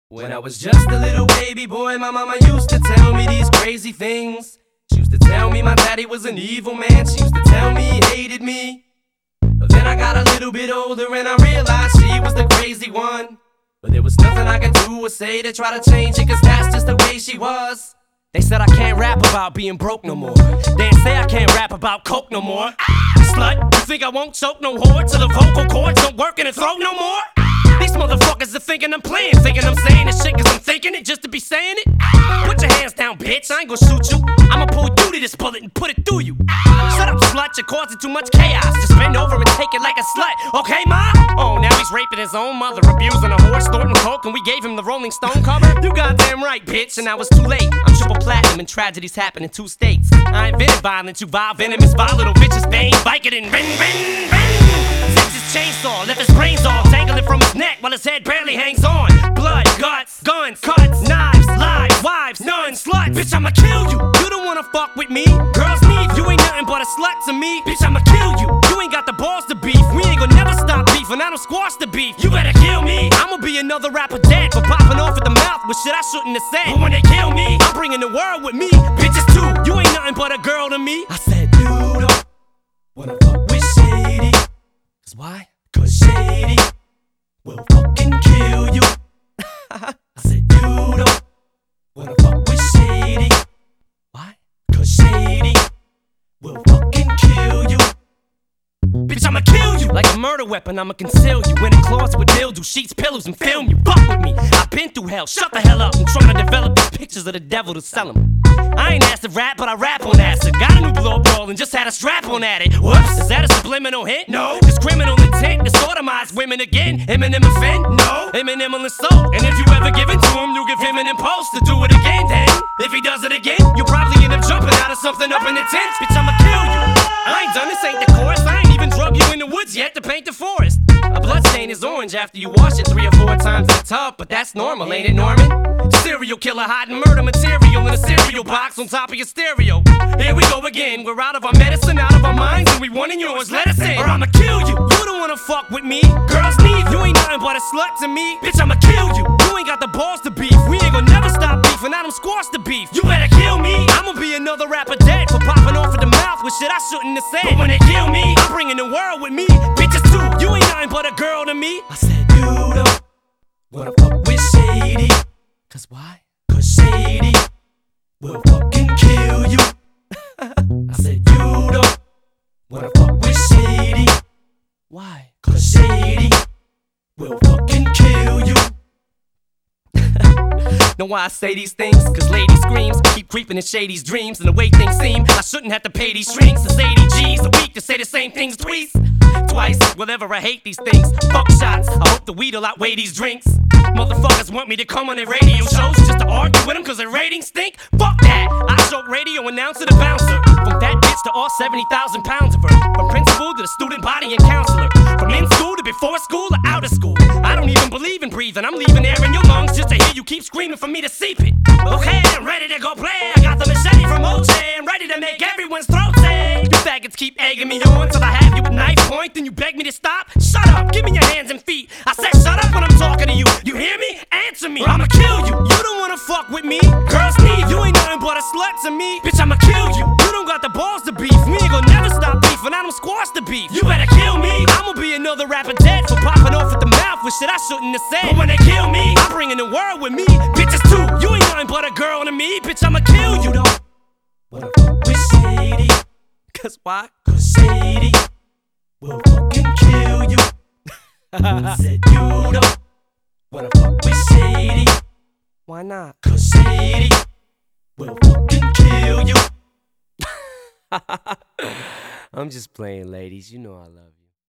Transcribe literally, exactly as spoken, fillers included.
When I was just a little baby boy, my mama used to tell me these crazy things. She used to tell me my daddy was an evil man. She used to tell me he hated me. But then I got a little bit older and I realized she was the crazy one. But there was nothing I could do or say to try to change it, cause that's just the way she was. They said I can't rap about being broke no more. They say I can't rap about coke no more. Ah, slut, you think I won't choke no whore till the vocal cords don't work in the throat no more? These motherfuckers are thinking I'm playing, thinking I'm saying this shit cause I'm thinking it just to be saying it. Put your hands down, bitch, I ain't gon' shoot you. I'ma pull you to this bullet and put it through you. Shut up, slut, you're causing too much chaos. Just bend over and take it like a slut, okay, ma? Oh, now he's raping his own mother, abusing a horse, snorting coke, and we gave him the Rolling Stone cover? You goddamn right, bitch, and now it's too late. I'm triple platinum and tragedies happen in two states. I invented violence, you vile venomous, vile little bitches, bang, Vicodin, ring, ring, ring. Six his chainsaw, left his brains all dangling from his neck while his head barely hangs on. Blood, guts, guns, cuts, knives, lies, wives, nuns, sluts. Bitch, I'ma kill you. You don't wanna fuck with me. Girls need you ain't nothing but a slut to me. Bitch, I'ma kill you. You ain't got the balls to beef. We ain't gonna never stop beef, and I don't squash the beef. You better kill me. I'ma be another rapper dead for popping off at the mouth with shit I shouldn't have said. But when they kill me, I'm bringing the world with me. Bitches too. You ain't nothing but a girl to me. I said you don't wanna fuck with Shady. Cause why? Cause Shady will fucking kill you. I said you don't wanna fuck with Shady. Why? Cause Shady will fucking kill you. Bitch, I'ma kill you. Like a murder weapon, I'ma conceal you in a closet with mildew, sheets, pillows, and film you. Fuck with me, I've been through hell. Shut the hell up, I'm trying to develop these pictures of the devil to sell them. I ain't asked to rap, but I rap on acid. Got a new blow roll and just had a strap on at it. Whoops, is that a subliminal hint? No. Cause criminal intent to sodomize women again. Eminem offend? No. Eminem will insult. And if you ever give it to him, you give him an impulse to do it again. Then, if he does it again, you'll probably end up jumping out of something up in the tent. Bitch, I'ma kill you. I ain't done this, ain't the chorus. I ain't even drug you in the woods yet to paint the forest. A blood stain is orange after you wash it three or four times in the tub, but that's normal, ain't it, Norman? Serial killer hiding murder material in a cereal box on top of your stereo. Here we go again, we're out of our medicine, out of our minds, and we wantin' yours, let us in, or I'ma kill you. You don't wanna fuck with me. Girls need you, ain't nothing but a slut to me. Bitch, I'ma kill you. You ain't got the balls to beef. We ain't gonna never stop beef, and I don't squash the beef. You better kill me. I'ma be another rapper dead for popping off at the mouth with shit I shouldn't have said. But when they kill me, I'm bringing the world with me. Bitches too, you ain't nothing but a girl to me. I said you don't wanna fuck with Shady. Cause why? Cause Shady will fucking kill you. I said you don't wanna fuck with Shady. Why? Cause Shady will fucking kill you. Know why I say these things? Cause lady screams keep creeping in Shady's dreams. And the way things seem, I shouldn't have to pay these shrinks. It's eighty G's a week to say the same things twice. Twice, whatever, I hate these things. Fuck shots, I hope the weed'll outweigh these drinks. Motherfuckers want me to come on their radio shows just to argue with them cause their ratings stink. Fuck that, I joke radio announcer to bouncer. From that bitch to all seventy thousand pounds of her. From principal to the student body and counselor. From in school to before school or out of school. I don't even believe in breathing, I'm leaving air in your lungs just to hear you keep screaming for me to seep it. Okay, I'm ready to go play. I got the machete from O J. I'm ready to make everyone's throat sing. You faggots keep egging me on till I have you at knife point. Then you beg me to stop? Shut up, give me your hands and feet. I said shut up when I'm talking to you. You hear me? Answer me, or I'ma kill you. You don't wanna fuck with me. Girls need you, ain't nothing but a slut to me. Bitch, I'ma kill you. You don't got the balls to beef. We ain't gonna never stop beef, and I don't squash the beef. You better kill me. I'ma be another rapper dead for popping off at the mouth with shit I shouldn't have said. But when they kill me, I'm bringing the world with me. Bitches too, you ain't nothing but a girl to me. Bitch, I'ma kill you. You don't wanna fuck with Shady. Cause why? Cause Shady will fucking kill you. I said you don't wanna fuck with Shady. Why not? Cause Shady will fucking kill you. I'm just playing, ladies. You know I love you.